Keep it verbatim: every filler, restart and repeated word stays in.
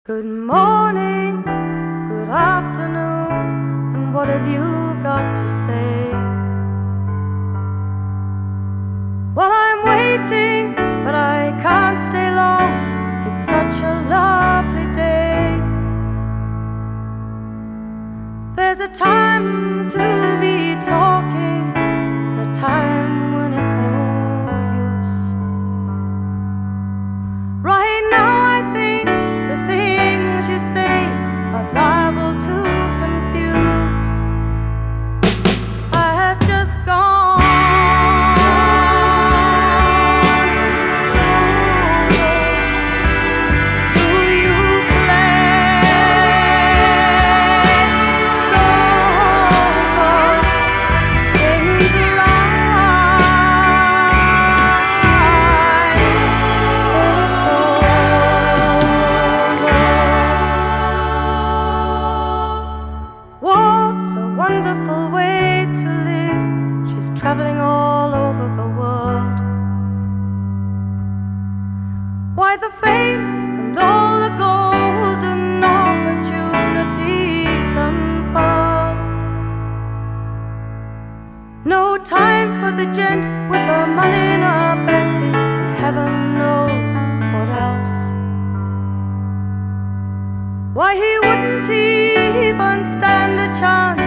Good morning, good afternoon, and what have you got to say? Well, I'm waiting, but I can't stay long. It's such a lovely day. There's a time to be talking and a time when it's no use. Right now I think the things you say are liable to confuse. I have just gone so low. Do you play so low in life? It's so What's a wonderful way to live? She's traveling all over the world. Why the fame and all the golden opportunities unfold? No time for the gent with the money in a Bentley, and heaven knows what else. Why he wouldn't even stand a chance